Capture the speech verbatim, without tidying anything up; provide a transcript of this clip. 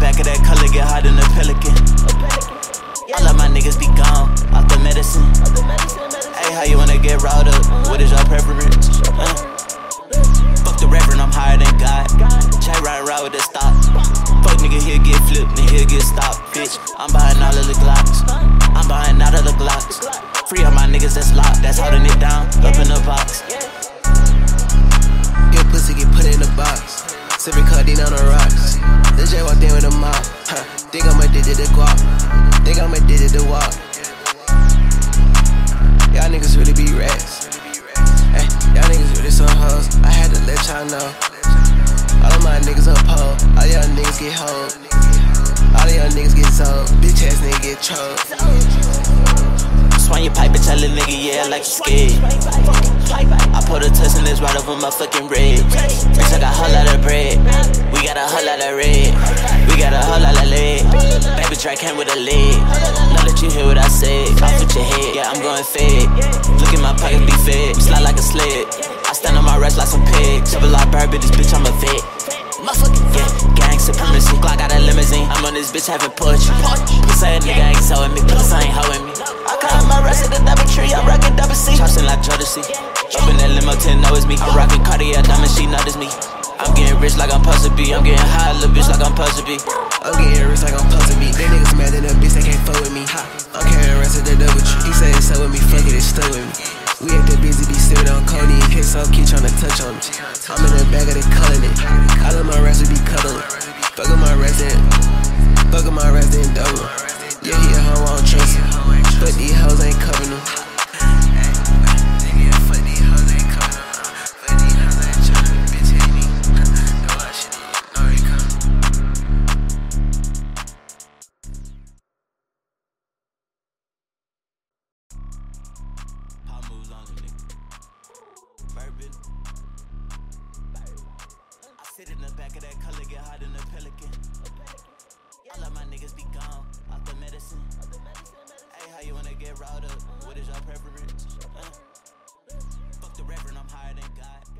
back of that color, get hot in the pelican. All of my niggas be gone, off the medicine. Hey, how you wanna get riled up? What is your preference? Uh. Fuck the reverend, I'm higher than God. Jay riding around with the stop. Fuck nigga, he'll get flipped, then he'll get stopped. Bitch, I'm buying all of the Glocks. I'm buying all of the Glocks. Free all my niggas that's locked, that's holding it down, up in the box. Your pussy get put in the box. Sipping codeine on the rocks. The J walked in with a mop. Huh. Think I'm addicted to guap. Think I'm addicted to walk. Y'all niggas really be rats. Hey, y'all niggas really some hoes. I had to let y'all know. All of my niggas up pole. All y'all niggas get hoed. All of y'all niggas get sold. Bitch ass nigga get choked. Swing your pipe, bitch, tell a nigga, yeah, like you scared. I put a test in this right over my fucking red. Bitch, I got a whole lot of bread. We got a whole lot of red. We got a whole lot of lead. Baby track came with a lid. Now that you hear what I said, off with your head, yeah, I'm going fed. Look at my pockets be fed, slide like a sled. I stand on my rest like some pigs. Double like bird, bitch, bitch, I'm a vet. Motherfucking yeah, gang supremacy. Glock got a limousine. I'm on this bitch having poetry. Pussy a nigga ain't sewing me. Pussy ain't hoeing me. I got my rest at the double tree. I'm rocking double C. Charging like Jodeci. Up in that limo, ten know it's me. I'm rocking Cartier diamonds, she notice me. I'm getting rich like I'm supposed to be. I'm getting high, little bitch, like I'm supposed to be. I'm getting rich like I'm supposed to be. They niggas mad at a bitch, they can't fuck with me. I'm carrying rest at the double tree. He said it's up with me, fuck it, it's stuck with me. We at the busy, be sipping on Cody. K so keep tryna touch on me. I'm in the bag of the culling it. All of my rest be cuddling. Fuck with my resident. Fuck with my resident double. Yeah, he a hoe, I don't trust him. But these hoes ain't covering them. Sit in the back of that color, get hot in the pelican. All of my niggas be gone, off the medicine. Hey, how you wanna get riled up? What is your preference? Uh. Fuck the reverend, I'm higher than God.